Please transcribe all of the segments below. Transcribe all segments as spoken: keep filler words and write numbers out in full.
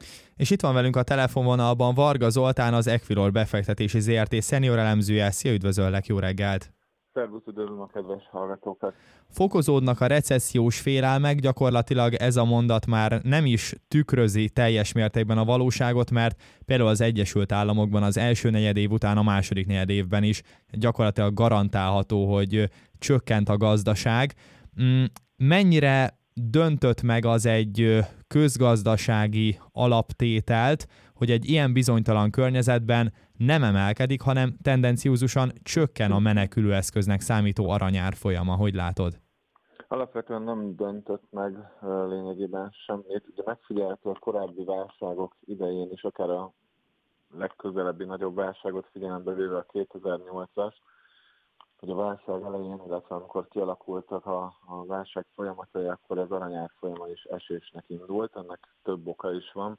És itt van velünk a telefonvonalban Varga Zoltán, az Equilor befektetési zé er té szenior elemzője. Szia, üdvözöllek, jó reggelt! Szervusz, üdvözlöm a kedves hallgatókat! Fokozódnak a recessziós félelmek, gyakorlatilag ez a mondat már nem is tükrözi teljes mértékben a valóságot, mert például az Egyesült Államokban az első negyedév után a második negyedévben is gyakorlatilag garantálható, hogy csökkent a gazdaság. Mennyire döntött meg az egy közgazdasági alaptételt, hogy egy ilyen bizonytalan környezetben nem emelkedik, hanem tendenciózusan csökken a menekülőeszköznek számító aranyárfolyama. Hogy látod? Alapvetően nem döntött meg lényegében semmit. Ugye megfigyelhető a korábbi válságok idején is, akár a legközelebbi nagyobb válságot figyelembe véve a kétezer-nyolcas, hogy a válság elején, illetve amikor kialakultak a, a válság folyamatai, akkor az aranyárfolyama is esésnek indult, ennek több oka is van.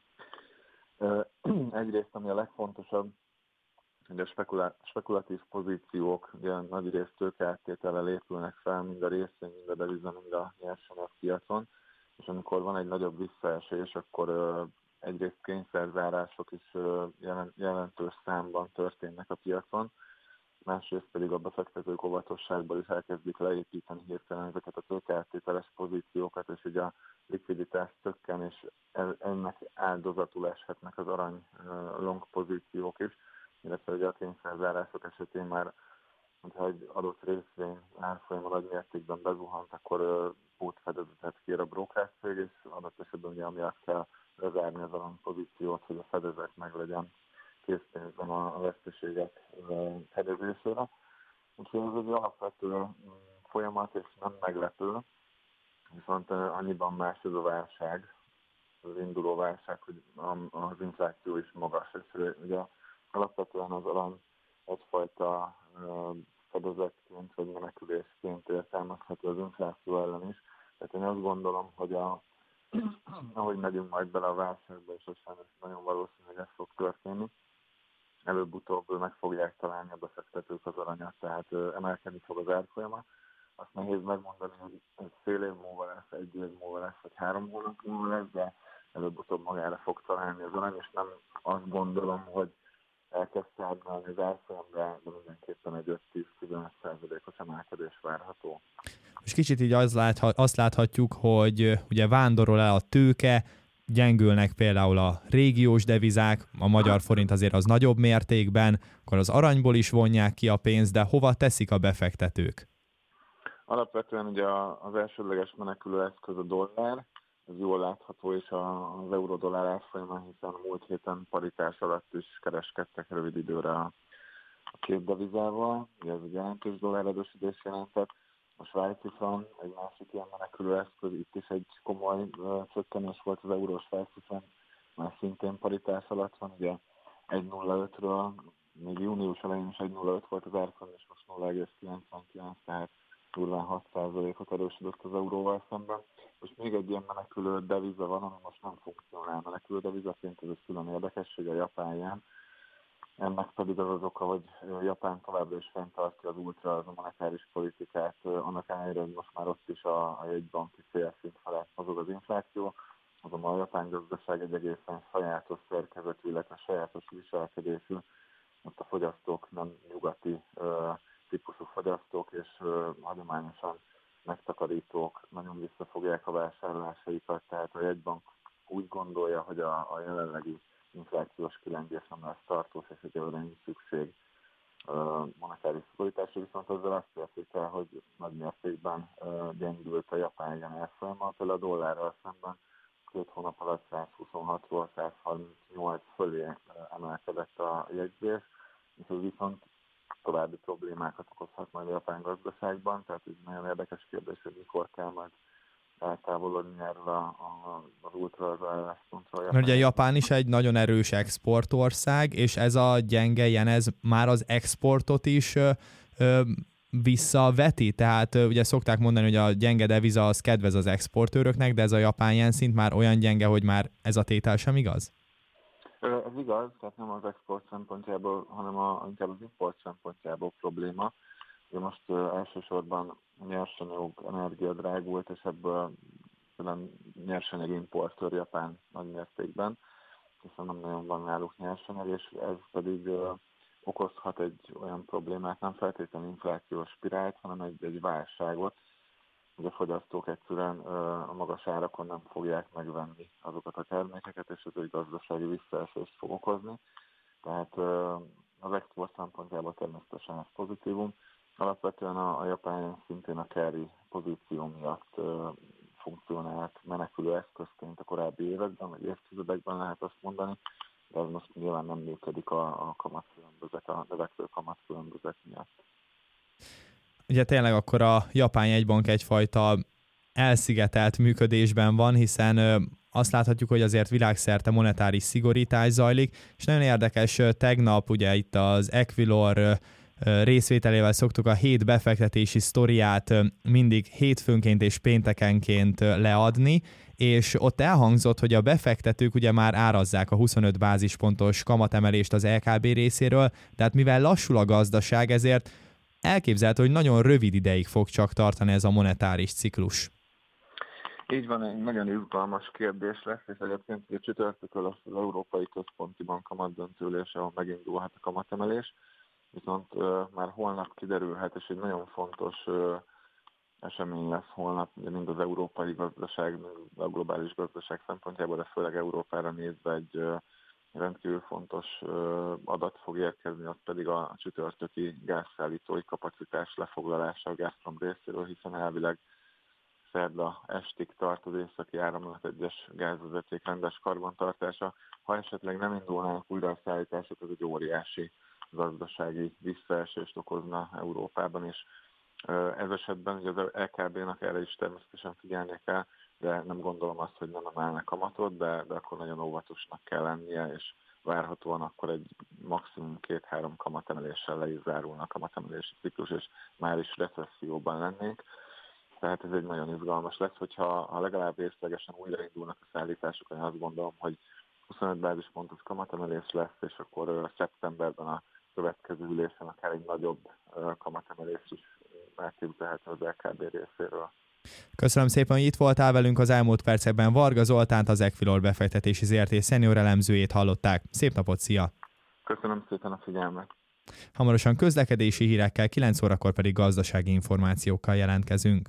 Egyrészt, ami a legfontosabb, hogy a spekula- spekulatív pozíciók ugye nagyrészt tőkeáttétellel épülnek fel, mind a részvény, mind a deviza, mind a nyersanyagpiacon, és amikor van egy nagyobb visszaesés, akkor uh, egyrészt kényszerzárások is uh, jelen- jelentős számban történnek a piacon, másrészt pedig a befektetők óvatosságból is elkezdik leépíteni hirtelen ezeket a tőkeáttételes pozíciókat, és ugye a likviditás csökken, és ennek áldozatul eshetnek az arany uh, long pozíciók is, illetve ugye a kényszerzárások esetén már, hogyha egy adott részvény árfolyama nagy mértékben bezuhant, akkor pótfedezetet kér a brókercég, és adott esetben ugye amiatt kell lezárni az arany pozíciót, hogy a fedezet meg legyen készpénzben a veszteségek fedezésére. Úgyhogy ez egy alapvető folyamat, és nem meglepő, viszont annyiban más ez a válság, az induló válság, hogy az infláció is magas, és ugye alapvetően az arany egyfajta uh, fedezetként vagy menekülésként értelmezhető az infláció ellen is. Tehát én azt gondolom, hogy a, ahogy megyünk majd bele a válságba, és sajnos nagyon valószínűleg ez fog történni, előbb-utóbb meg fogják találni a befektetők az aranyat, tehát uh, emelkedni fog az árfolyama. Azt nehéz megmondani, hogy ez fél év múlva lesz, egy év múlva lesz, vagy három hónap múlva lesz, de előbb-utóbb magára fog találni az arany, és nem azt gondolom, hogy elkezd szállni az árfolyam, de mindenképpen egy öt-tíz-tizenöt százalékos emelkedés várható. És kicsit így az látha, azt láthatjuk, hogy ugye vándorol el a tőke, gyengülnek például a régiós devizák, a magyar forint azért az nagyobb mértékben, akkor az aranyból is vonják ki a pénzt, de hova teszik a befektetők? Alapvetően ugye az elsődleges menekülő eszköz a dollár, ez jól látható is az euró-dollár árfolyamán, hiszen a múlt héten paritás alatt is kereskedtek rövid időre a két devizával, ugye ez egy jelentős dolláredősödés jelentett. A svájci frank egy másik ilyen menekülő eszköz, itt is egy komoly uh, csökkenés volt az euró-svájci frank, már szintén paritás alatt van, ugye egy nulla ötről, még június elején is egy nulla öt volt az árfolyam, és most nulla egész kilencvenkilenc, tehát durván hat százalékot erősödött az euróval szemben. És még egy ilyen menekülő deviza van, ami most nem funkcionál menekülő devizaként, ez egy külön érdekesség, a japán jen. Ennek pedig az az oka, hogy Japán továbbra is fenntartja az ultra, az a monetáris politikát, annak ellenére, hogy most már ott is a, a jegybanki célszint felett mozog az infláció, azonban a japán gazdaság egy egészen sajátos szerkezetű, illetve sajátos viselkedésű, ott a fogyasztók nem nyugati uh, típusú fogyasztók, és uh, hagyományosan megtakarítók nagyon visszafogják a vásárlásaikat, tehát a jegybank úgy gondolja, hogy a, a jelenlegi inflációs kilengés nem lesz tartós, és hogy erre nincs szükség uh, monetáris szigorításra, viszont ezzel azt érték el, hogy nagy mértékben uh, gyengült a japán yen árfolyama, például a dollárral szemben két hónap alatt százhuszonhatról százharmincnyolc fölé uh, emelkedett a jegyzés, és ez viszont további problémákat okozhat majd a japán gazdaságban, tehát ez nagyon érdekes kérdés, hogy mikor kell majd eltávolodni erről a, a, az ultra az álláspontról. Mert ugye Japán is egy nagyon erős exportország, és ez a gyenge jen, ez már az exportot is ö, ö, visszaveti, tehát ö, ugye szokták mondani, hogy a gyenge deviza az kedvez az exportőröknek, de ez a japán jen szint már olyan gyenge, hogy már ez a tétel sem igaz? Ez igaz, tehát nem az export szempontjából, hanem a, inkább az import szempontjából probléma. Ugye most uh, elsősorban a nyersanyag energia drágult, és ebből nyersanyag importőr Japán nagy mértékben. hiszen nem nagyon van náluk nyersanyag, és ez pedig okozhat egy olyan problémát, nem feltétlenül inflációs spirált, hanem egy, egy válságot, hogy a fogyasztók egyszerűen a magas árakon nem fogják megvenni azokat a termékeket, és ez egy gazdasági visszaesést fog okozni. Tehát az export szempontjából természetesen ez pozitívum. Alapvetően a, a japán szintén a carry pozíció miatt funkcionált menekülő eszközként a korábbi években, vagy évtizedekben lehet azt mondani, de ez most nyilván nem működik a, a kamatkülönbözet, a növekvő kamatkülönbözet miatt. Ugye tényleg akkor a japán jegybank egyfajta elszigetelt működésben van, hiszen azt láthatjuk, hogy azért világszerte monetáris szigorítás zajlik, és nagyon érdekes, tegnap ugye itt az Equilor részvételével szoktuk a hét befektetési sztoriát mindig hétfőnként és péntekenként leadni, és ott elhangzott, hogy a befektetők ugye már árazzák a huszonöt bázispontos kamatemelést az é ká bé részéről, tehát mivel lassul a gazdaság, ezért elképzelhető, hogy nagyon rövid ideig fog csak tartani ez a monetáris ciklus. Így van, egy nagyon izgalmas kérdés lesz, és egyébként ugye csütörtökön lesz az Európai Központi Bank kamatdöntőülése, ahol megindulhat a kamatemelés, viszont uh, már holnap kiderülhet, és egy nagyon fontos uh, esemény lesz holnap, ugye mind az európai gazdaság, mind a globális gazdaság szempontjából, de főleg Európára nézve egy uh, rendkívül fontos uh, adat fog érkezni, az pedig a, a csütörtöki gázszállítói kapacitás lefoglalása a Gazprom részéről, hiszen elvileg szerda estig tart az északi áramlat egyes gázvezeték rendes karbantartása. Ha esetleg nem indulnának újra a szállítások, ez egy óriási gazdasági visszaesést okozna Európában, és ez esetben ugye az é ká bé-nak erre is természetesen figyelnie kell, de nem gondolom azt, hogy nem emelnek kamatot, de, de akkor nagyon óvatosnak kell lennie, és várhatóan akkor egy maximum két-három kamatemeléssel le is zárulna a kamatemelési ciklus, és már is recesszióban lennénk. Tehát ez egy nagyon izgalmas lesz, hogyha ha legalább részlegesen újraindulnak a szállítások, én azt gondolom, hogy huszonöt bázispontos kamatemelés lesz, és akkor szeptemberben a következő ülésen akár egy nagyobb kamatemelés is elképzelhető az é ká bé részéről. Köszönöm szépen, hogy itt voltál velünk az elmúlt percekben. Varga Zoltánt, az Equilor befektetési zé er té szenior elemzőjét hallották. Szép napot, szia! Köszönöm szépen a figyelmet! Hamarosan közlekedési hírekkel, kilenc órakor pedig gazdasági információkkal jelentkezünk.